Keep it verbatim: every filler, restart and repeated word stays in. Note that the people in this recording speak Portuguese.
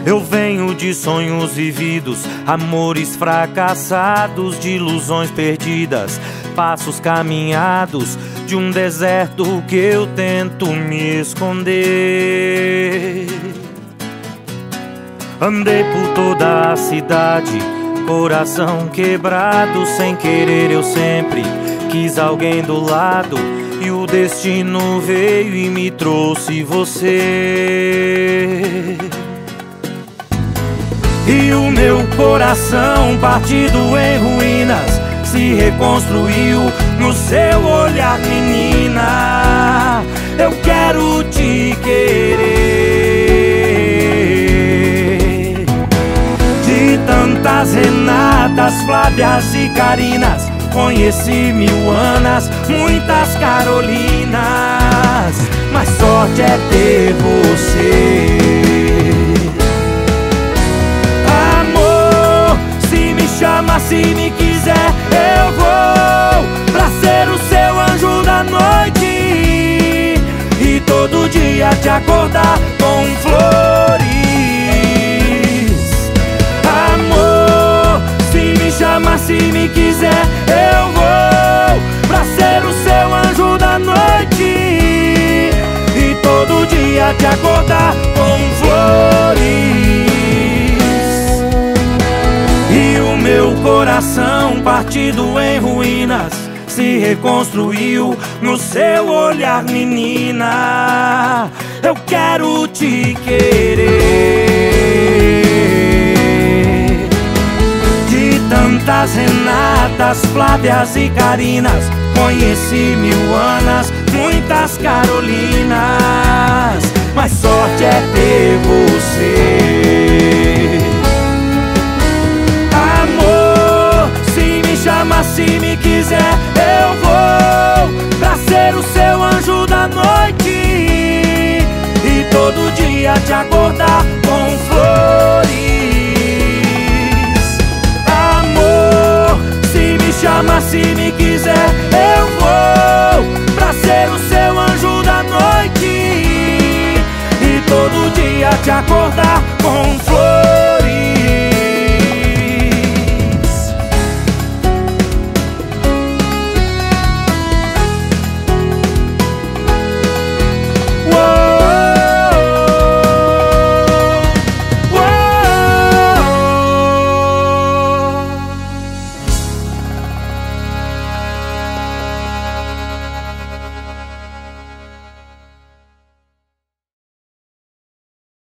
Eu venho de sonhos vividos, amores fracassados, de ilusões perdidas, passos caminhados de um deserto que eu tento me esconder. Andei por toda a cidade, coração quebrado, sem querer eu sempre quis alguém do lado, e o destino veio e me trouxe você. E o meu coração partido em ruínas se reconstruiu no seu olhar, menina. Eu quero te querer. De tantas Renatas, Flávias e Carinas, conheci mil Anas, muitas Carolinas, mas sorte é ter você. Chama se me quiser, eu vou pra ser o seu anjo da noite e todo dia te acordar com flores. Amor, se me chama se me quiser, eu vou pra ser o seu anjo da noite e todo dia te acordar com flores. Meu coração partido em ruínas se reconstruiu no seu olhar, menina. Eu quero te querer. De tantas Renatas, Flávias e Carinas, conheci mil Anas, muitas Carolinas, mas sorte é ter você. Chama se me quiser, eu vou pra ser o seu anjo da noite e todo dia te acordar com flores. Amor, se me chama se me quiser, eu vou pra ser o seu anjo da noite e todo dia te acordar